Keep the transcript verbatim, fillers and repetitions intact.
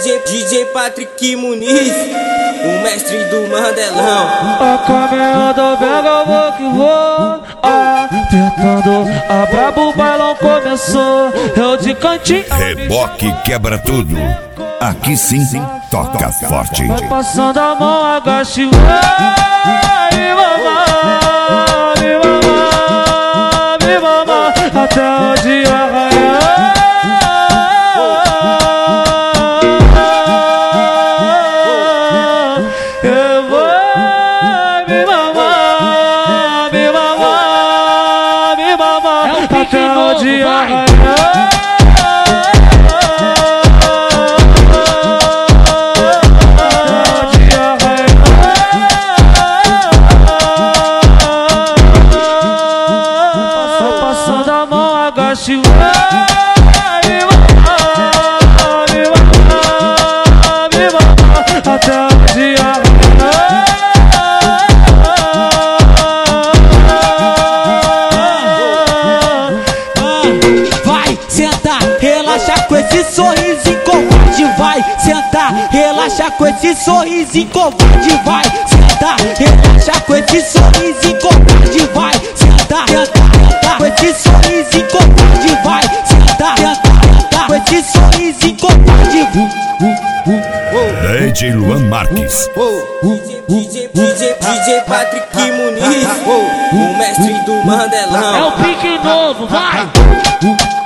DJ, DJ Patrick Muniz, o mestre do Mandelão. A caminhada pega, vou que vou. Ah, tentando, a brabo, o bailão começou. Eu de cantinho. Reboque quebra tudo. Aqui sim, toca forte. Vai passando a mão, agache. Vai, mamar, me mamar, me mamar, até o dia raiar. Eu vou me mamar, me mamar, me mamar, até o dia raiar. Agache, vai, me mamar, me mamar, me mamar, até o dia raiar. Vai sentar, relaxa com esse sorrisinho covarde. Vai sentar, relaxa com esse sorrisinho covarde. Vai sentar, relaxa com esse sorrisinho covarde. Vai sentar, sentar com esse sorrisinho covarde. Vai sentar, sentar com esse sorrisinho covarde. D J Luan Marques, DJ, DJ, DJ Patrick Muniz, o mestre do Mandelão. É o pique novo, vai!